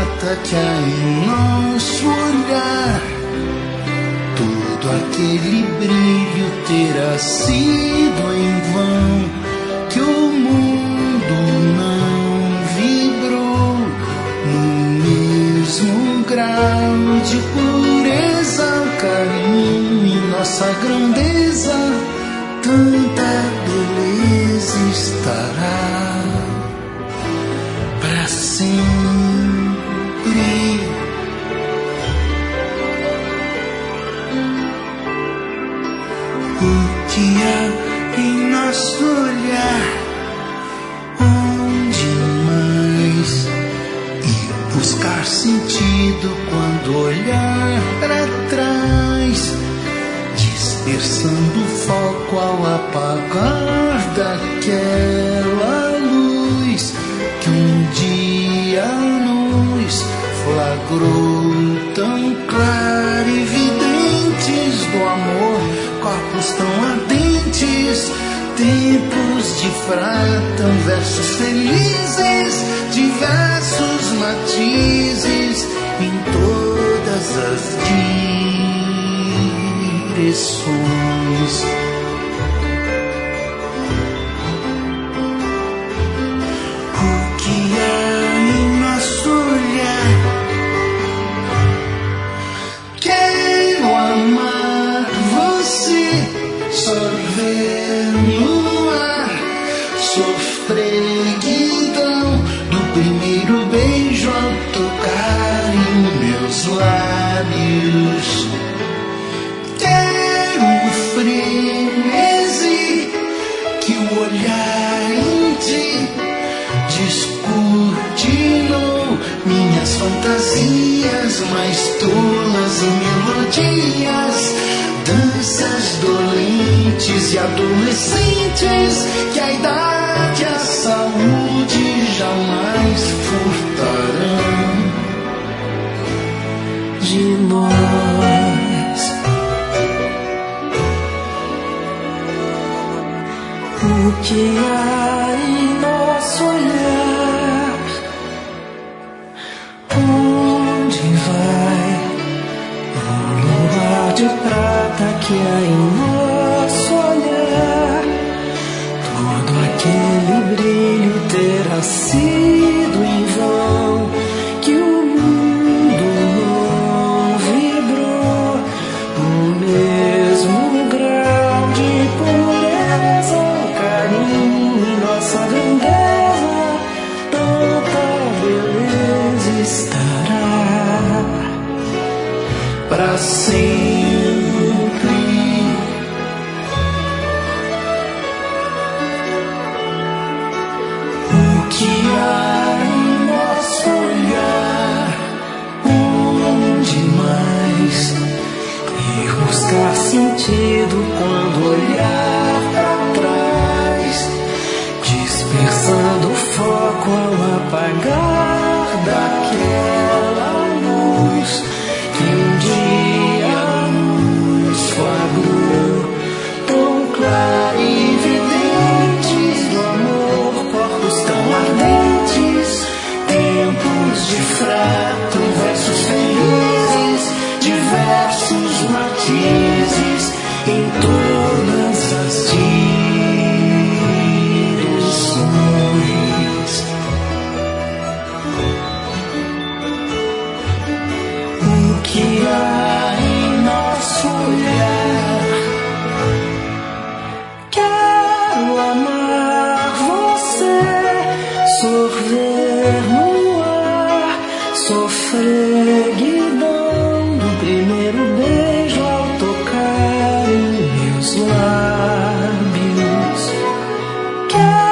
prata que há em nosso olhar. Todo aquele brilho terá sido em vão, que o mundo não vibrou no mesmo grau de pureza, carinho e nossa grandeza. Tanta beleza estará para sempre. O que há em nosso olhar, onde mais ir buscar sentido quando olhar para trás, dispersando o foco ao apagar daquela luz que um dia nos flagrou tão clarividentes do amor, corpos tão ardentes, tempos de fratam, versos felizes, diversos matizes em todas as direções. O que há em nosso olhar, quero amar você, sorver no ar, sofreguidão do primeiro beijo ao tocar em meus lábios. Quero o frenesi que o olhar em ti descortinou minhas fantasias mais tolas e melodias, danças dolentes e adolescentes que a idade e a saúde jamais furtarão de nós. O que há em nosso olhar, onde vai o luar de prata que há em nosso olhar. Todo aquele brilho terá sido em vão, que o mundo não vibrou no mesmo grau de pureza, carinho e nossa grandeza. Tanta beleza estará para sempre. O que há em nosso olhar, onde mais ir buscar sentido quando olhar para trás, dispersando o foco ao apagar daquela luz que um dia nos flagrou tão clarividentes do amor, corpos tão ardentes, tempos de frato, versos felizes, diversos matizes em todas as direções. O que há em nosso olhar, quero amar você, sorver no ar, sofreguidão do primeiro beijo ao tocar em meus lábios. Quero